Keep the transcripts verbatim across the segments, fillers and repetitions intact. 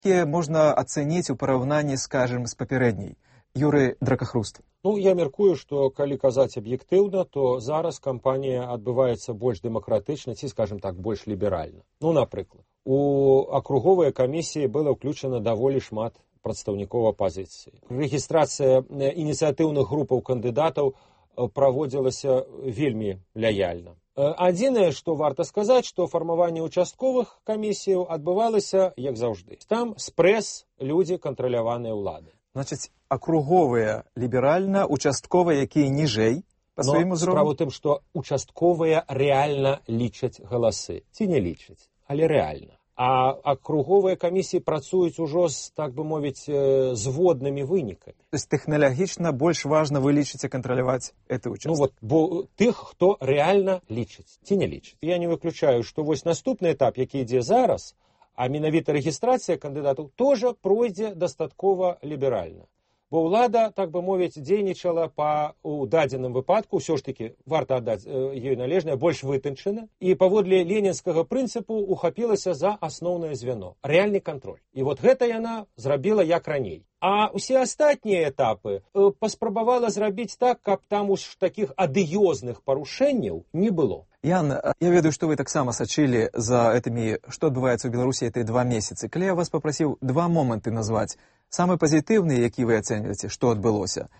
які можна ацэніць у параўнанні, скажем, з папярэдняй? Юрый Дракахруст. Ну, я мяркую, што калі казаць аб'ектыўна, то зараз кампанія адбываецца больш дэмакратычна ці, скажем так, больш ліберальна. Ну, напрыклад, у акруговыя камісіі было ўключана даволі шмат прадстаўнікоў апазіцыі. Рэгістрацыя ініцыятыўных групаў кандыдатаў праводзілася вельмі лаяльна. Адзінае, што варта сказаць, што фармаванне участковых камісіяў адбывалася, як заўжды. Там спрэс людзі кантраляваныя ўлады. Значыць, акруговыя ліберальна, участковыя, якія ніжэй па свайму узроўню? Справа ў тым, што участковыя рэальна лічаць галасы. Ці не лічаць, але рэальна. А акруговыя камісіі працуюць ужо з, так бы мовіць, зводнымі вынікамі. То есть тэхналагічна больш важна вы лічыце кантраляваць гэты участак? Ну вот, бо тых, хто рэальна лічыць, ці не лічыць. Я не выключаю, што вось наступны этап, які ідзе зараз, а менавіта рэгістрацыя кандыдатаў тоже пройдзе дастаткова ліберальна. Бо ўлада, так бы мовіць, дзейнічала па у дадзеным выпадку, ўсё ж такі варта аддаць ёй належнае, больш вытанчана, і паводле ленінскага прынцыпу ухапілася за асноўнае звяно, рэальны кантроль. І вот гэта яна зрабіла як раней. А ўсе астатнія этапы э, паспрабавала зрабіць так, каб там уж такіх адыёзных парушэнняў не было. Ян, я ведаю, што вы таксама сачылі за этымі, што адбываецца ў Беларусі гэтыя два месяцы. Калі я вас папрасіў два моманты назваць, самы пазітыўны, які вы ацэньваеце, што адбылося,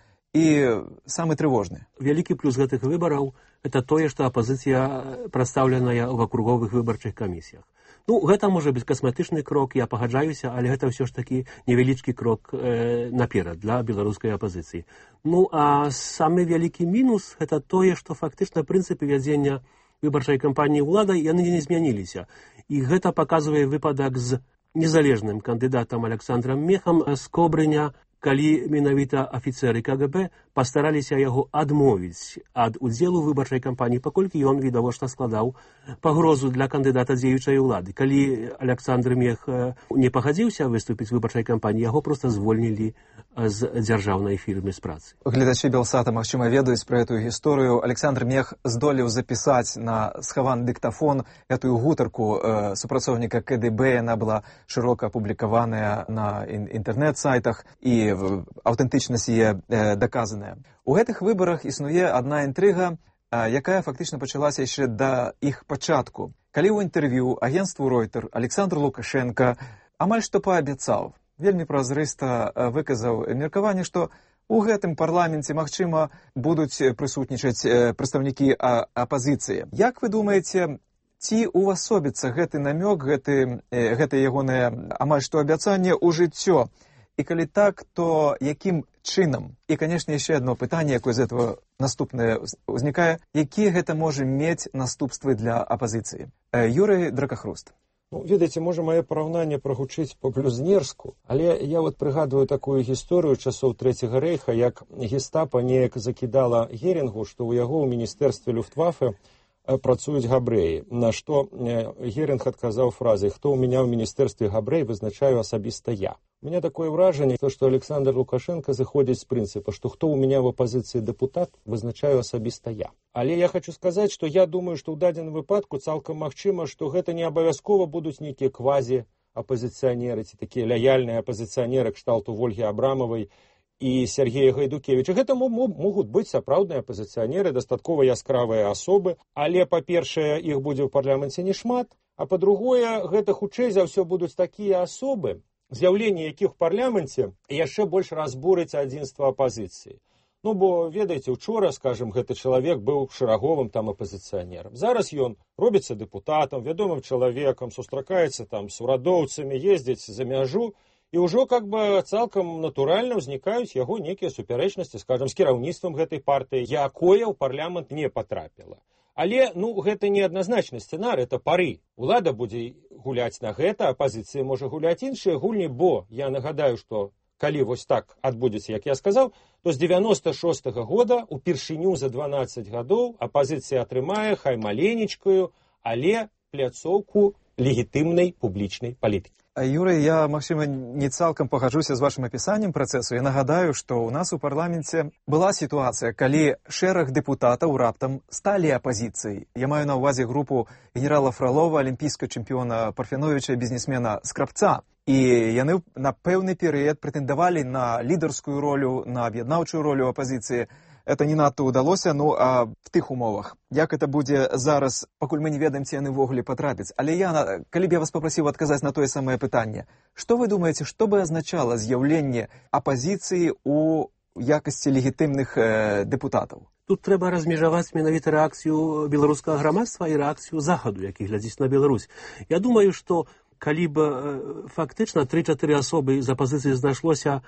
і самы трывожны. Вялікі плюс гэтых выбараў – это тое, што апазіцыя прадстаўленая ў акруговых выбарчых камісіях. Ну, гэта можа быць касметычны крок, я пагаджаюся, але гэта ўсё ж такі невялічкі крок э, наперад для беларускай апазіцыі. Ну, а самы вялікі мінус – гэта тое, што фактычна прынцыпы вядзення выбарчай кампаніі ўладай яны не змяніліся. І гэта паказвае выпадак з незалежным кандыдатам Александрам Мехам з Кобрыня, калі менавіта афіцэры ка гэ бэ пастараліся яго адмовіць ад удзелу выбарчай кампаніі, паколькі ён відавочна складаў пагрозу для кандыдата дзеючай улады. Калі Александр Мех не пагадзіўся выступіць выбарчай кампаніі, яго проста звольнілі з дзяржаўнай фірмы з працы. Гледачы Белсата, магчыма, ведаюць пра эту гісторыю. Александр Мех здолеў запісаць на схаваны дыктафон этую гутарку э, супрацоўніка ка дэ бэ. Яна была шырока апублікаваная на інтэрнэт-сайтах, і аўтэнтычнасць яе э, даказаная. У гэтых выбарах існуе адна інтрыга, э, якая фактычна пачалася яшчэ да іх пачатку. Калі ў інтэрв'ю агенству Ройтер Александр Лукашенко амаль што паабяцаў, вельмі празрыста э, выказаў меркаванне, што у гэтым парламенце, магчыма, будуць прысутнічаць э, прадстаўнікі а, апазіцыі. Як вы думаеце, ці увасобіцца гэты намёк, гэты, э, гэта ягонае амаль што абяцанне ў жыццё? І калі так, то якім чынам? І, канешне, яшчэ одно пытанне, якое з этого наступнае ўзнікае. Якія гэта можа мець наступствы для апазіцыі? Юрый Дракахруст. Ну, ведаеце, можа, мае параўнанне прагучыць па-блюзнерску, але я вот прыгадваю такую гісторыю часоў Трэцяга рэйха, як гестапа неяк закідала Герінгу, што ў яго ў міністэрстве Люфтваффе працуюць габрэі, на што Герінг адказаў фразай: «Хто ў мяне ў міністэрстве габрэй, вызначаю асабіста я». У меня такое ўражанне, што Александр Лукашенко зыходзіць з прынцыпа, што хто ў мяне в апазіцыі дэпутат, вызначаю асабіста я. Але я хочу сказаць, што я думаю, што ў дадзеным выпадку цалкам магчыма, што гэта не абавязкова будуць нейкія квазі-апазіцыянеры ці такія лаяльныя апазіцыянеры кшталту Вольгі Абрамавай і Сергея Гайдукевіча. Гэта могуць быць сапраўдныя апазіцыянеры, дастаткова яскравыя асобы, але, па-першае, іх будзе ў парламенце не шмат, а па-другое, гэта хутчэй за ўсё будуць такія асобы, з'яўленне якіх у парламенце яшчэ больш разбурыць адзінства апазіцыі. Ну, бо, ведаеце, учора, скажем, гэты чалавек быў шэраговым там апазіцыянерам. Зараз ён робіцца дэпутатам, вядомым чалавекам, сустракаецца там з урадоўцамі, ездзіць за мяжу, і ўжо как бы цалкам натуральна ўзнікаюць яго нейкія супярэчнасці, скажем, з кіраўніцтвам гэтай партыі, якое ў парламент не патрапіла. Але, ну, гэта не адназначны сцэнар, это пары. Улада будзе гуляць на гэта, апазіцыя можа гуляць іншыя гульні, бо я нагадаю, што калі вось так адбудзецца, як я сказаў, то з дзевяноста шостага года упершыню за дванаццаць гадоў апазіцыя атрымае, хай маленечкую, але пляцоўку легітымнай публічнай палітыкі. Юрий, я, магчыма, не цалкам пагаджуся з вашым апісаннем працэсу. Я нагадаю, што ў нас у парламенце была сітуацыя, калі шэраг дэпутатаў раптам сталі апазіцыяй. Я маю на ўвазе групу генерала Фролова, алімпійскага чэмпіёна Парфяновіча, бізнесмена Скрабца. І яны на пэўны перыяд прэтэндавалі на лідарскую ролю, на аб'яднаўчую ролю апазіцыі. Это не надта ўдалося, ну а в тых умовах. Як это будзе зараз, пакуль мы не ведаем, ці яны ўвогуле патрапяць. Але я, калі б я вас папрасіў адказаць на тое самае пытанне, што вы думаеце, што бы азначала з'яўленне апазіцыі ў якасці легітымных э, дэпутатаў? Тут трэба размежаваць менавіта рэакцыю беларускага грамадства і рэакцыю захаду, які глядзіць на Беларусь. Я думаю, што калі б э, фактычна тры-чатыры асобы з апазіцыі знайшлося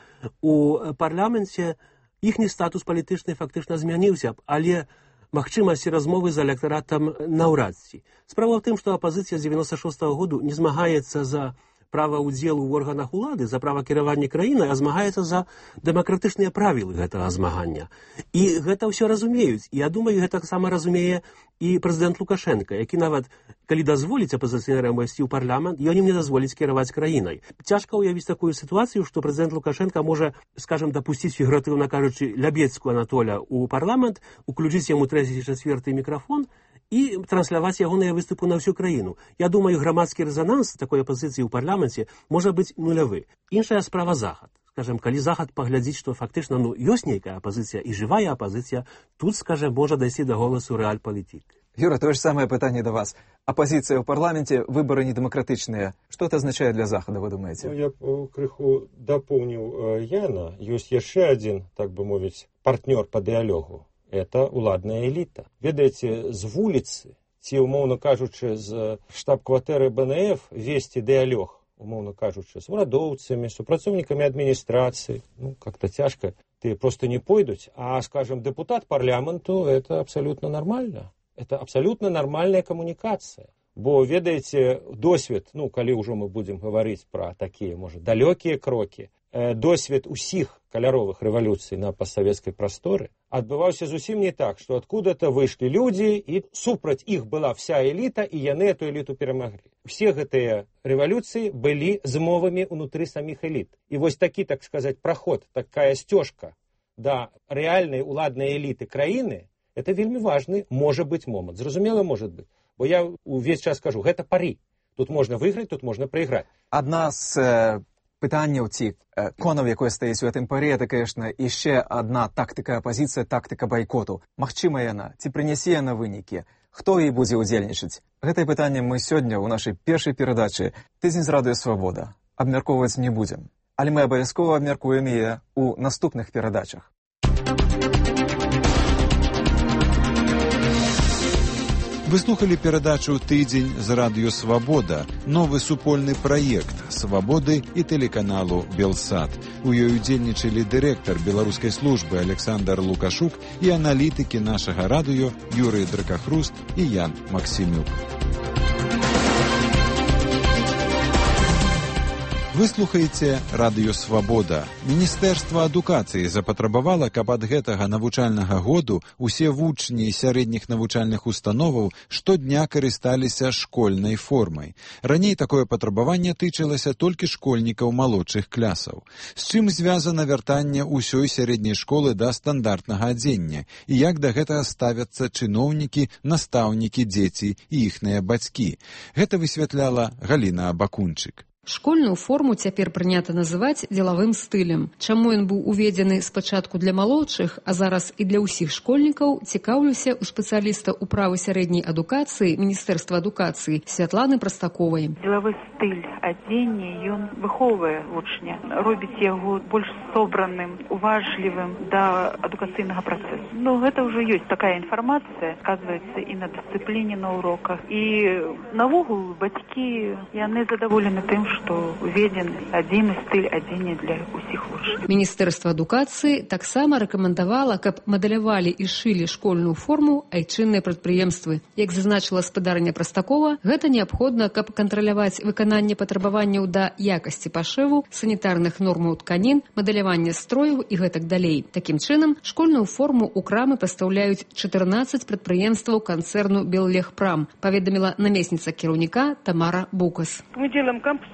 ў парламенце, іхні статус палітычны фактычна змяніўся б, але магчымасці размовы з электаратам наўрад ці. Справа ў тым, што апазіцыя з дзевяноста шостага году не змагаецца за права ўдзелу ў органах улады, за права кіравання краінай, а змагаецца за дэмакратычныя правілы гэтага змагання. І гэта ўсё разумеюць. І я думаю, гэта таксама разумее і прэзідэнт Лукашенка, які нават, калі дазволіць апазіцыянерам увайсці ў парламент, ён ім не дазволіць кіраваць краінай. Цяжка ўявіць такую сітуацыю, што прэзідэнт Лукашенка можа, скажем, дапусціць, фігуратыўна кажучы, Лябецку Анатоля ў парламент, уключыць яму трэці ці чацвёрты мікрафон і трансляваць ягоныя выступы на ўсю краіну. Я думаю, грамадскі рэзананс такой апазіцыі ў парламенце можа быць нулявы. Іншая справа захад. Скажем, калі захад паглядзіць, што фактычна ну, ёсць нейкая апазіцыя і жывая апазіцыя, тут, скажем, можа дайсці да голасу рэальпалітык. Юра, тое ж самае пытанне да вас. Апазіцыя ў парламенце, выбары недэмакратычныя. Што это азначае для захада, вы думаеце? Ну, я крыху дапоўніў э, Яна. Ёсць яшчэ адзін, так бы мовіць, партнёр па дыялогу. Это уладная эліта. Ведаеце, з вуліцы, ці, умоўна кажучы, з штаб-кватэры Бэ Эн Эф весці дыялог, умоўна кажучы, з урадоўцамі, супрацоўнікамі адміністрацыі, ну, как-то цяжка, ты просто не пойдуць, а, скажем, депутат парламенту, это абсолютно нормально. Это абсолютно нормальная камунікацыя. Бо, ведаеце, досвед, ну, калі ўжо мы будзем гаварыць пра такія, можа, далёкія крокі, э, досвед усіх каляровых рэвалюцый на пастсавецкай прасторы адбываўся зусім не так, што адкуда-то выйшлі людзі, і супраць іх была вся эліта, і яны эту эліту перамаглі. Все гэтыя рэвалюцыі былі змовамі ўнутры саміх эліт. І вось такі, так сказаць, праход, такая сцёжка да рэальнай уладнай эліты краіны, это вельмі важны, можа быць, момант. Зразумела, можа быць. Бо я увесь час кажу, гэта пары. Тут можна выйграць, тут можна прайграць. Адна з э, пытанняў ці э, конаў, якое стаіць у гэтым паре, это, конечно, яшчэ адна тактыка апазіцыя, тактыка байкоту. Магчыма яна, ці прынясе яна вынікі? Хто і будзе ўдзельнічаць? Гэтае пытанне мы сёння ў нашай першай перадачы «Тыдзень з радыё Свабода» абмяркоўваць не будзем. Але мы абавязкова абмяркуем яе ў наступных перадачах. Вы слухали перадачу «Тыдзень з радыё Свабода», новы супольны праект «Свабоды» і тэлеканалу «Белсат». У ёй удзельнічалі дырэктар беларускай службы Александр Лукашук і аналітыкі нашага радыё Юрый Дракахруст і Ян Максімюк. Вы слухаеце радыё Свабода. Міністэрства адукацыі запатрабавала, каб ад гэтага навучальнага году усе вучні сярэдніх навучальных установаў штодня карысталіся школьнай формай. Раней такое патрабаванне тычылася толькі школьнікаў малодшых клясаў. З чым звязана вяртанне ўсёй сярэдняй школы да стандартнага адзення і як да гэтага ставяцца чыноўнікі, настаўнікі, дзеці і іхныя бацькі. Гэта высвятляла Галіна Абакунчык. Школьную форму цяпер прынята называць дзелавым стылем. Чаму ён быў уведзены спачатку для малодшых, а зараз і для ўсіх школьнікаў, цікаўлюся у спецыяліста ў правы сярэдняй адукацыі Міністэрства адукацыі Святланы Прастаковай. Дзелавы стыль адзення, ён выхоўвае вучня, робіць яго больш собраным, уважлівым да адукацыйнага працэсу. Ну, гэта ўжо ёсць такая інфармацыя, сказваецца і на дысцыпліне на уроках. І навогул бацькі, яны задаволены тым, што уведзен адзіны стыль адзення для ўсіх вучняў. Міністэрства адукацыі таксама рэкамендавала, каб мадэлявалі і шылі школьную форму айчынныя прадпрыемствы. Як зазначыла спадарня Прастакова, гэта неабходна, каб кантраляваць выкананне патрабаванняў да якасці пашыву, санітарных нормаў тканін, мадэлявання строяў і гэтак далей. Такім чынам, школьную форму ў крамы пастаўляюць чатырнаццаць прадпрыемстваў канцэрну «Беллегпрам», паведаміла намесніца кіраўніка Тамара Букас. Мы делаем кампусу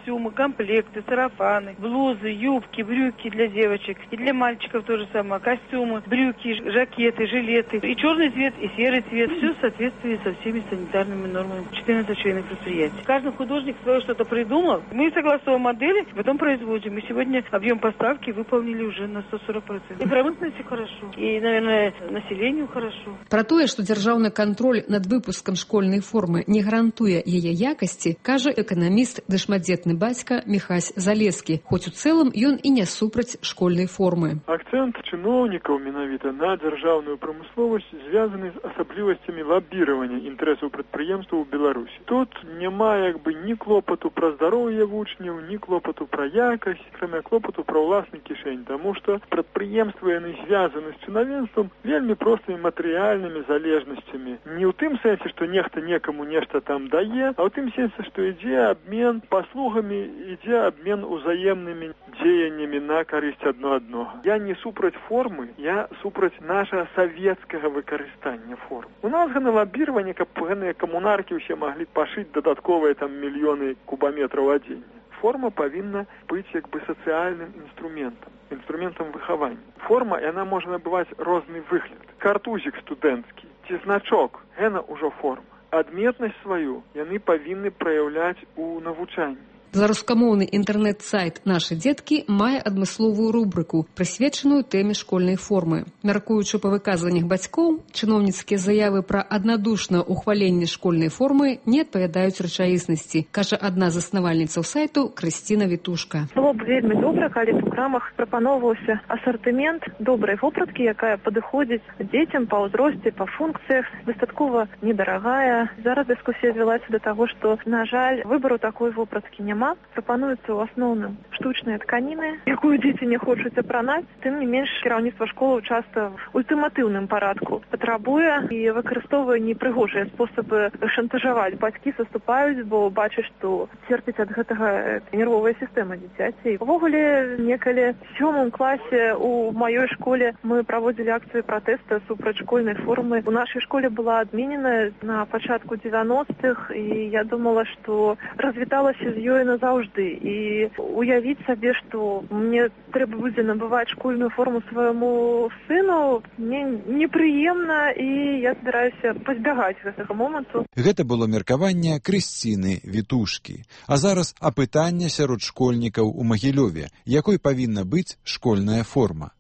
костюмы, комплекты, сарафаны, блузы, юбки, брюки для девочек. И для мальчиков то же самое. Костюмы, брюки, жакеты, жилеты. И черный цвет, и серый цвет. Все в соответствии со всеми санитарными нормами. четырнадцать швейных предприятий. Каждый художник свое что-то придумал. Мы согласовываем модели, потом производим. И сегодня объем поставки выполнили уже на сто сорок процентов. И промышленности хорошо. И, наверное, населению хорошо. Пра тое, што дзяржаўны кантроль над выпускам школьнай формы не гарантуе яе якасці, кажа эканаміст ды шматдзетны бацька Міхась Залескі, хоць у цэлым ён і не супраць школьнай формы. Акцэнт чыноўнікаў менавіта на дзяржаўную прамысловасць звязаны з асаблівасцямі лабіравання інтарэсаў прадпрыемстваў у Беларусі. Тут няма як бы ні клопату пра здароўе вучняў, ні клопату пра якасць, акрамя клопату пра ўласны кішэнь, таму што прадпрыемствы яны звязаны з чынавенствам вельмі простымі матэрыяльнымі залежнасцямі. Не ў тым сэнсе, што нехта некаму нешта там дае, а ў тым сэнсе, што ідзе абмен паслугамі, ідзе абмен узаемнымі дзеяннямі на карысць адно аднога. Я не супраць формы, я супраць нашага савецкага выкарыстання форм. У нас гэна лабіраванне, каб гэтыя камунаркі ўсе маглі пашыць дадатковыя там мільёны кубаметраў адзення. Форма павінна быць як бы сацыяльным інструментам, інструментам выхавання. Форма, яна можа набываць розны выгляд. Картузік студэнцкі ці значок, гэта ўжо форма. Адметнасць сваю яны павінны праяўляць у навучанні. Беларускамоўны інтэрнэт-сайт «Нашы дзеткі» мае адмысловую рубрыку, прысвечаную тэме школьнай формы. Мяркуючы па выказваннях бацькоў, чыноўніцкія заявы пра аднадушнае ўхваленне школьнай формы не адпавядаюць рэчаіснасці, кажа адна з заснавальніцаў сайту Крысціна Вітушка. Было б вельмі добра, калі б у крамах прапаноўваўся асартымент добрай вопраткі, якая падыходзіць дзецям па ўзросце, па функцыях, дастаткова недарагая. Зараз дыскусія звялася да таго, што, на жаль, выбару такой вопраткі няма. Прапануюцца ў асноўным штучныя тканіны, якую дзеці не хочуць апранаць. Тым не менш, кіраўніцтва школы часта ў ультыматыўным парадку патрабуе і выкарыстоўвае непрыгожыя спосабы шантажаваць. Бацькі саступаюць, бо бачаць, што церпіць ад гэтага нервовая сістэма дзіцяці. Увогуле, некалі в сёмым класе у маёй школе мы праводзілі акцыю пратэста супраць школьнай формы. У нашай школе была адменена на пачатку дзевяностых, і я думала, што развіталася з ёй назаўжды. І уявіць сабе, што мне трэба будзе набываць школьную форму свайму сыну, мне непрыемна, і я збіраюся пазбягаць гэтага моманту. Гэта было меркаванне Крысціны Вітушкі. А зараз апытанне сярод школьнікаў у Магілёве. Якой павінна быць школьная форма?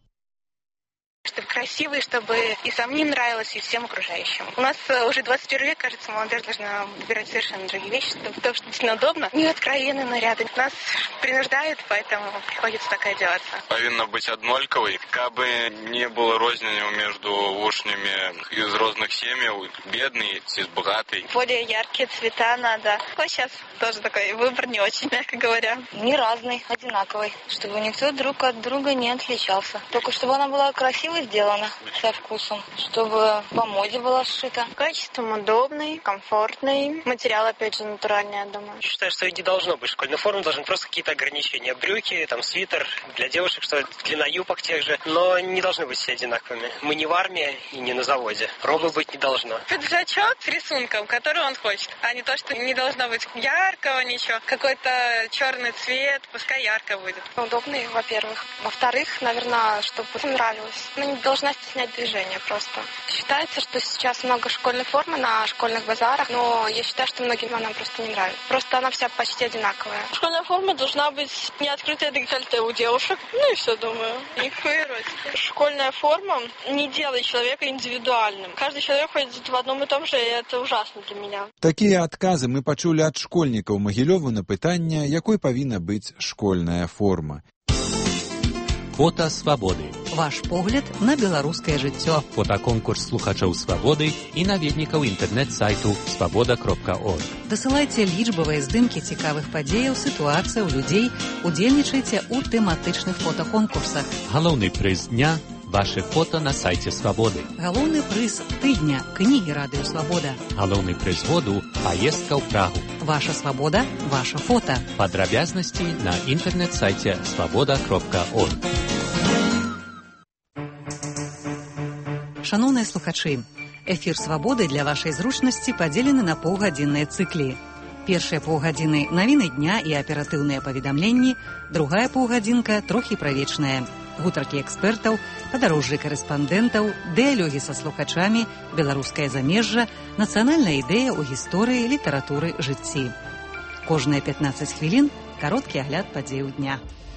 Чтобы красивой, чтобы и самим нравилось, и всем окружающим. У нас уже двадцать первый век, кажется, молодежь должна выбирать совершенно другие вещи, потому что действительно удобно. Не откровенные наряды. Нас принуждают, поэтому приходится так одеваться. Повинна быть однольковой, кабы не было розницы между вучнями из разных семей, бедный и богатый. Более яркие цвета надо. Вот сейчас тоже такой выбор не очень, мягко говоря. Не разный, одинаковый, чтобы никто друг от друга не отличался. Только чтобы она была красивой сделана, со вкусом, чтобы по моде была сшита. Качеством удобный, комфортный. Материал, опять же, натуральный, я думаю. Считаю, что и не должно быть школьной формы, должны просто какие-то ограничения. Брюки, там, свитер для девушек, что длина юбок тех же, но не должны быть все одинаковыми. Мы не в армии и не на заводе. Робы быть не должно. Пиджачок с рисунком, который он хочет, а не то, что не должно быть яркого ничего. Какой-то черный цвет, пускай ярко будет. Удобный, во-первых. Во-вторых, наверное, чтобы нравилось. Она не должна стеснять движение просто. Считается, что сейчас много школьной формы на школьных базарах, но я считаю, что многим она просто не нравится. Просто она вся почти одинаковая. Школьная форма должна быть не открытая декольте у девушек. Ну и все, думаю. Никакой эротики. Школьная форма не делает человека индивидуальным. Каждый человек ходит в одном и том же, и это ужасно для меня. Такія адказы мы пачулі ад школьнікаў Магілёва на пытанне, якой павінна быць школьная форма. Фота свабоды. Ваш погляд на беларускае жыццё. Фотаконкурс слухачоў свабоды і наведнікаў інтэрнэт-сайту свабода кропка орг. Дасылайце лічбавыя здымкі цікавых падзеяў, сітуацыяў, людзей. Удзельнічайце ў тэматычных фотаконкурсах. Галоўны прыз дня – ваши фото на сайце свабоды. Галоўны прыз тыдня – кнігі радыё Свабода. Галоўны прыз году – паездка ў Прагу. Ваша свабода – ваша фото. Падрабязнасці на інтэрнэт-сайце свабода кропка орг. Шаноўныя слухачы, эфір «Свабоды» для вашай зручнасці падзелены на паўгадзінныя цыклі. Першыя паўгадзіны навіны дня і аператыўныя паведамленні, другая паўгадзінка трохі правечная. Гутаркі экспертаў, падарожжы карэспандэнтаў, дыялогі са слухачамі, беларускае замежжа, нацыянальная ідэя ў гісторыі, літаратуры, жыцці. Кожныя пятнаццаць хвілін кароткі агляд падзеяў дня.